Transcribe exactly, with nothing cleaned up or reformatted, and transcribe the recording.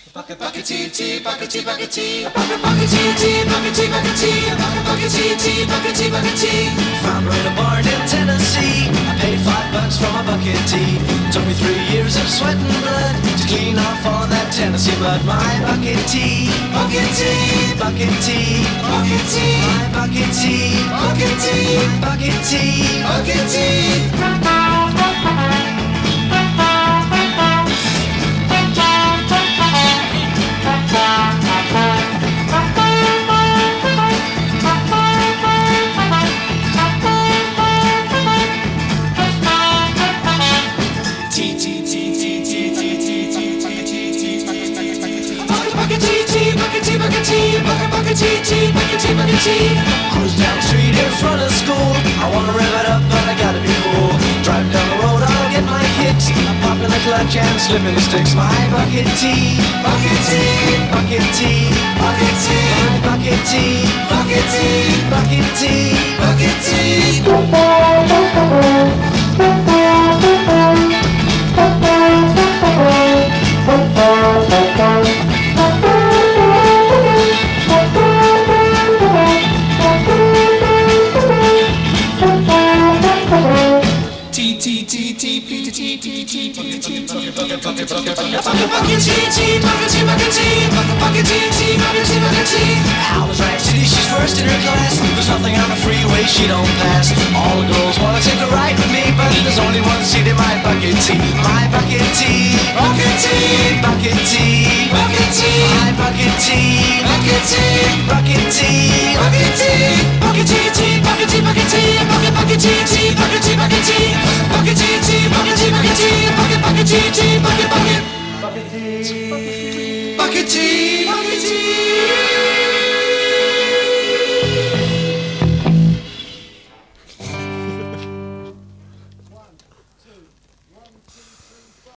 Bucket, bucket, tea, tea, bucket, tea, bucket, tea. Bucket, bucket, tea, tea, bucket, tea, bucket, tea. Bucket, bucket, tea, tea, bucket, tea, bucket, tea. Found her in a barn in Tennessee. I paid five bucks for my bucket tea. Took me three years of sweat and blood to clean off all that Tennessee mud. My bucket tea, Bucket tea, bucket tea, bucket tea, my bucket tea, bucket tea, bucket tea. bucket tea. Tea, tea, tea, tea, tea, tea, tea, tea, bucket tea, tea, bucket, bucket, bucket tea. Bucket tea, tea, bucket tea, bucket tea. Bucket, bucket tea, tea, bucket tea, bucket tea. Cruise down the street in front of school. I wanna rev it up, but I gotta be cool. Driving down the road, I'll get my kicks. I'm popping the clutch and slipping the sticks. My bucket tea, Bucket tea, bucket tea, bucket tea, my bucket tea, bucket tea, bucket tea. bucket tea. Tea, tea, tea, tea, tea, tea, tea, tea, bucket tea, tea, bucket, bucket, bucket, bucket, bucket, bucket tea, tea, bucket tea, bucket tea, bucket, bucket tea, tea, bucket tea, bucket tea. Alice Ranch City, she's first in her class. There's nothing on the freeway she don't pass. All the girls wanna take a ride with me, but there's only one seat in my bucket tea. My bucket tea, Bucket tea, bucket tea, bucket tea, my bucket tea, bucket tea, bucket tea. bucket tea, bucket tea, tea, bucket tea, bucket tea, bucket, bucket tea, tea, bucket tea, bucket tea, bucket tea, tea, bucket tea, bucket tea, bucket, bucket tea, tea, bucket, bucket, bucket tea.